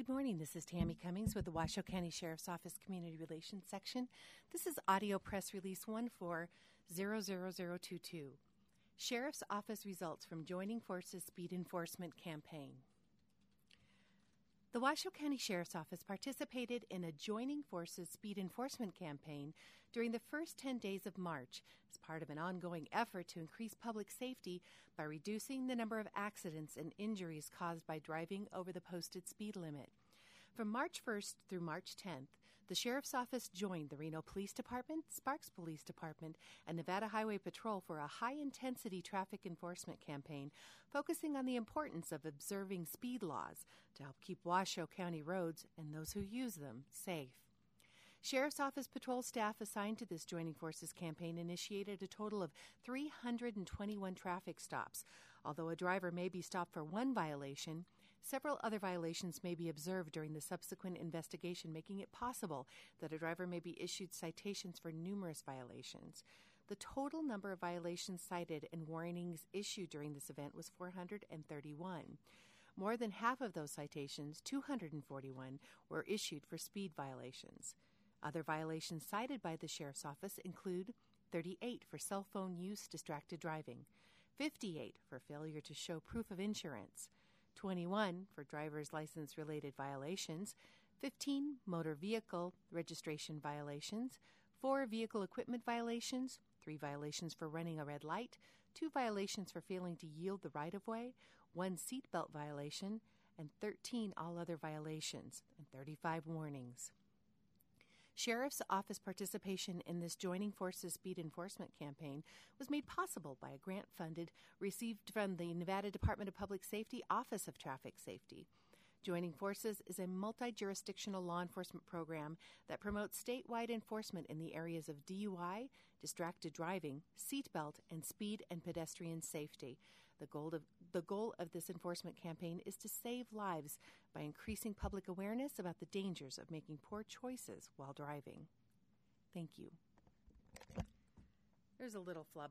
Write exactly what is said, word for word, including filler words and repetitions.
Good morning. This is Tammy Cummings with the Washoe County Sheriff's Office Community Relations Section. This is Audio Press Release one four zero zero zero two two. Sheriff's Office results from Joining Forces Speed Enforcement Campaign. The Washoe County Sheriff's Office participated in a Joining Forces Speed Enforcement campaign during the first ten days of March as part of an ongoing effort to increase public safety by reducing the number of accidents and injuries caused by driving over the posted speed limit. From March first through March tenth, the Sheriff's Office joined the Reno Police Department, Sparks Police Department, and Nevada Highway Patrol for a high-intensity traffic enforcement campaign focusing on the importance of observing speed laws to help keep Washoe County roads and those who use them safe. Sheriff's Office patrol staff assigned to this Joining Forces campaign initiated a total of three hundred twenty-one traffic stops. Although a driver may be stopped for one violation, several other violations may be observed during the subsequent investigation, making it possible that a driver may be issued citations for numerous violations. The total number of violations cited and warnings issued during this event was four hundred thirty-one. More than half of those citations, two hundred forty-one, were issued for speed violations. Other violations cited by the Sheriff's Office include thirty-eight for cell phone use, distracted driving, fifty-eight for failure to show proof of insurance, twenty-one for driver's license-related violations, fifteen motor vehicle registration violations, four vehicle equipment violations, three violations for running a red light, two violations for failing to yield the right-of-way, one seatbelt violation, and thirteen all other violations, and thirty-five warnings. Sheriff's Office participation in this Joining Forces Speed Enforcement campaign was made possible by a grant funded received from the Nevada Department of Public Safety Office of Traffic Safety. Joining Forces is a multi-jurisdictional law enforcement program that promotes statewide enforcement in the areas of D U I, distracted driving, seatbelt, and speed and pedestrian safety. The goal of, the goal of this enforcement campaign is to save lives by increasing public awareness about the dangers of making poor choices while driving. Thank you. There's a little flub.